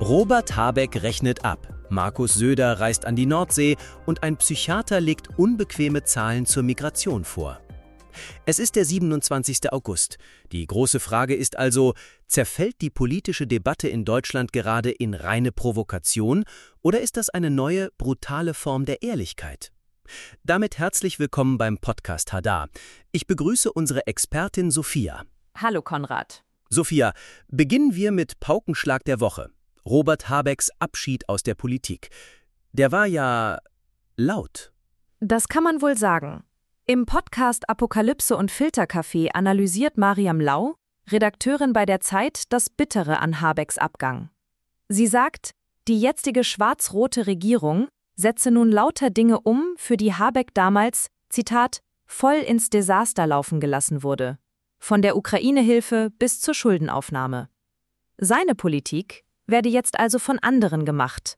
Robert Habeck rechnet ab, Markus Söder reist an die Nordsee und ein Psychiater legt unbequeme Zahlen zur Migration vor. Es ist der 27. August. Die große Frage ist also, zerfällt die politische Debatte in Deutschland gerade in reine Provokation oder ist das eine neue, brutale Form der Ehrlichkeit? Damit herzlich willkommen beim Podcast Hadar. Ich begrüße unsere Expertin Sophia. Hallo Konrad. Sophia, beginnen wir mit Paukenschlag der Woche. Robert Habecks Abschied aus der Politik. Der war ja laut. Das kann man wohl sagen. Im Podcast Apokalypse und Filterkaffee analysiert Mariam Lau, Redakteurin bei der Zeit, das Bittere an Habecks Abgang. Sie sagt, die jetzige schwarz-rote Regierung setze nun lauter Dinge um, für die Habeck damals, Zitat, voll ins Desaster laufen gelassen wurde. Von der Ukraine-Hilfe bis zur Schuldenaufnahme. Seine Politik werde jetzt also von anderen gemacht.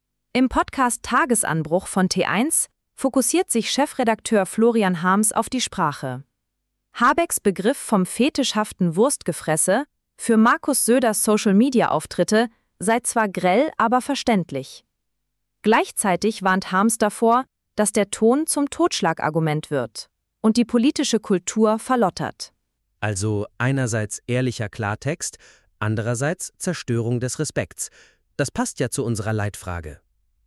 Im Podcast Tagesanbruch von T1 fokussiert sich Chefredakteur Florian Harms auf die Sprache. Habecks Begriff vom fetischhaften Wurstgefresse für Markus Söders Social-Media-Auftritte sei zwar grell, aber verständlich. Gleichzeitig warnt Harms davor, dass der Ton zum Totschlagargument wird und die politische Kultur verlottert. Also einerseits ehrlicher Klartext, andererseits Zerstörung des Respekts. Das passt ja zu unserer Leitfrage.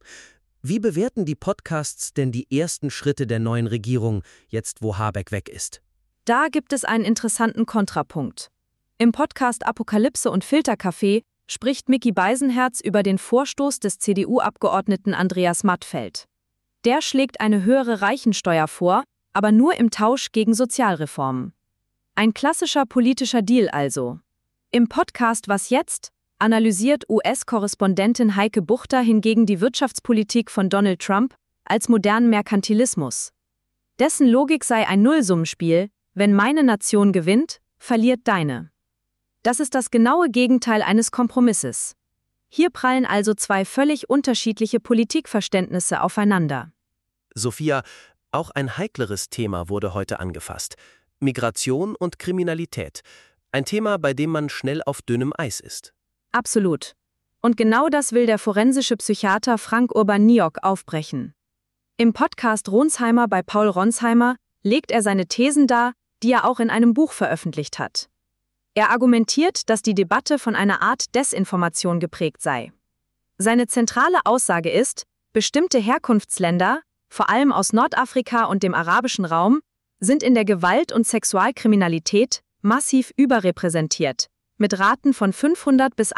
Wie bewerten die Podcasts denn die ersten Schritte der neuen Regierung, jetzt wo Habeck weg ist? Da gibt es einen interessanten Kontrapunkt. Im Podcast Apokalypse und Filterkaffee spricht Micky Beisenherz über den Vorstoß des CDU-Abgeordneten Andreas Mattfeld. Der schlägt eine höhere Reichensteuer vor, aber nur im Tausch gegen Sozialreformen. Ein klassischer politischer Deal also. Im Podcast Was jetzt? Analysiert US-Korrespondentin Heike Buchter hingegen die Wirtschaftspolitik von Donald Trump als modernen Merkantilismus. Dessen Logik sei ein Nullsummenspiel, wenn meine Nation gewinnt, verliert deine. Das ist das genaue Gegenteil eines Kompromisses. Hier prallen also zwei völlig unterschiedliche Politikverständnisse aufeinander. Sophia, auch ein heikleres Thema wurde heute angefasst. Migration und Kriminalität. Ein Thema, bei dem man schnell auf dünnem Eis ist. Absolut. Und genau das will der forensische Psychiater Frank Urbaniok aufbrechen. Im Podcast Ronsheimer bei Paul Ronsheimer legt er seine Thesen dar, die er auch in einem Buch veröffentlicht hat. Er argumentiert, dass die Debatte von einer Art Desinformation geprägt sei. Seine zentrale Aussage ist, bestimmte Herkunftsländer, vor allem aus Nordafrika und dem arabischen Raum, sind in der Gewalt- und Sexualkriminalität massiv überrepräsentiert, mit Raten von 500 bis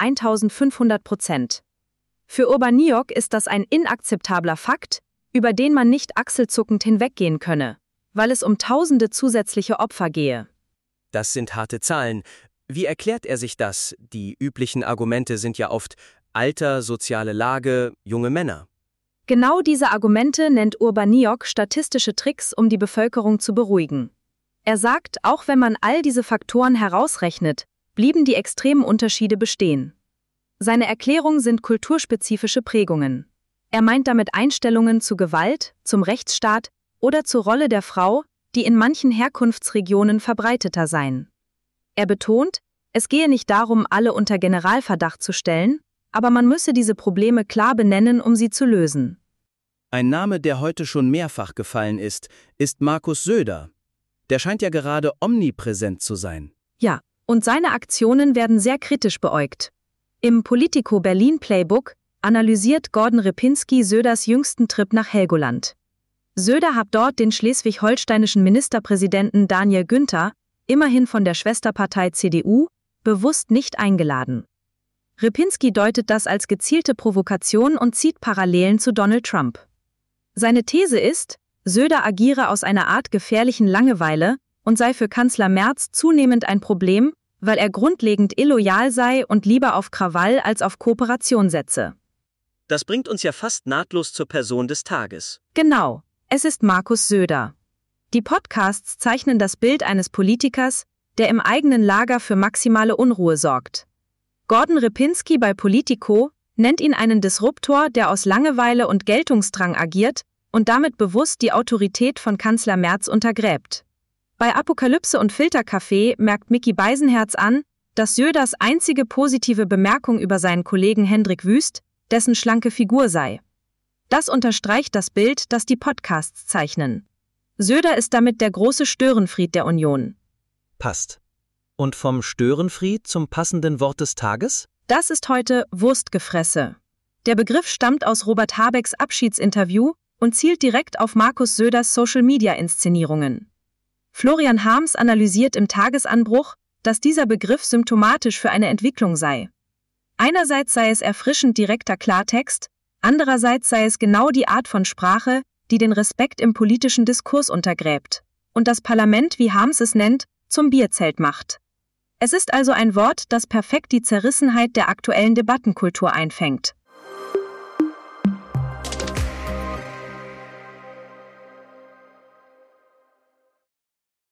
1500%. Für Urbaniok ist das ein inakzeptabler Fakt, über den man nicht achselzuckend hinweggehen könne, weil es um tausende zusätzliche Opfer gehe. Das sind harte Zahlen. Wie erklärt er sich das? Die üblichen Argumente sind ja oft Alter, soziale Lage, junge Männer. Genau diese Argumente nennt Urbaniok statistische Tricks, um die Bevölkerung zu beruhigen. Er sagt, auch wenn man all diese Faktoren herausrechnet, blieben die extremen Unterschiede bestehen. Seine Erklärung sind kulturspezifische Prägungen. Er meint damit Einstellungen zu Gewalt, zum Rechtsstaat oder zur Rolle der Frau, die in manchen Herkunftsregionen verbreiteter seien. Er betont, es gehe nicht darum, alle unter Generalverdacht zu stellen, aber man müsse diese Probleme klar benennen, um sie zu lösen. Ein Name, der heute schon mehrfach gefallen ist Markus Söder. Der scheint ja gerade omnipräsent zu sein. Ja, und seine Aktionen werden sehr kritisch beäugt. Im Politico Berlin Playbook analysiert Gordon Ripinski Söders jüngsten Trip nach Helgoland. Söder hat dort den schleswig-holsteinischen Ministerpräsidenten Daniel Günther, immerhin von der Schwesterpartei CDU, bewusst nicht eingeladen. Ripinski deutet das als gezielte Provokation und zieht Parallelen zu Donald Trump. Seine These ist, Söder agiere aus einer Art gefährlichen Langeweile und sei für Kanzler Merz zunehmend ein Problem, weil er grundlegend illoyal sei und lieber auf Krawall als auf Kooperation setze. Das bringt uns ja fast nahtlos zur Person des Tages. Genau, es ist Markus Söder. Die Podcasts zeichnen das Bild eines Politikers, der im eigenen Lager für maximale Unruhe sorgt. Gordon Ripinski bei Politico nennt ihn einen Disruptor, der aus Langeweile und Geltungsdrang agiert und damit bewusst die Autorität von Kanzler Merz untergräbt. Bei Apokalypse und Filterkaffee merkt Micky Beisenherz an, dass Söders einzige positive Bemerkung über seinen Kollegen Hendrik Wüst dessen schlanke Figur sei. Das unterstreicht das Bild, das die Podcasts zeichnen. Söder ist damit der große Störenfried der Union. Passt. Und vom Störenfried zum passenden Wort des Tages? Das ist heute Wurstgefresse. Der Begriff stammt aus Robert Habecks Abschiedsinterview und zielt direkt auf Markus Söders Social-Media-Inszenierungen. Florian Harms analysiert im Tagesanbruch, dass dieser Begriff symptomatisch für eine Entwicklung sei. Einerseits sei es erfrischend direkter Klartext, andererseits sei es genau die Art von Sprache, die den Respekt im politischen Diskurs untergräbt und das Parlament, wie Harms es nennt, zum Bierzelt macht. Es ist also ein Wort, das perfekt die Zerrissenheit der aktuellen Debattenkultur einfängt.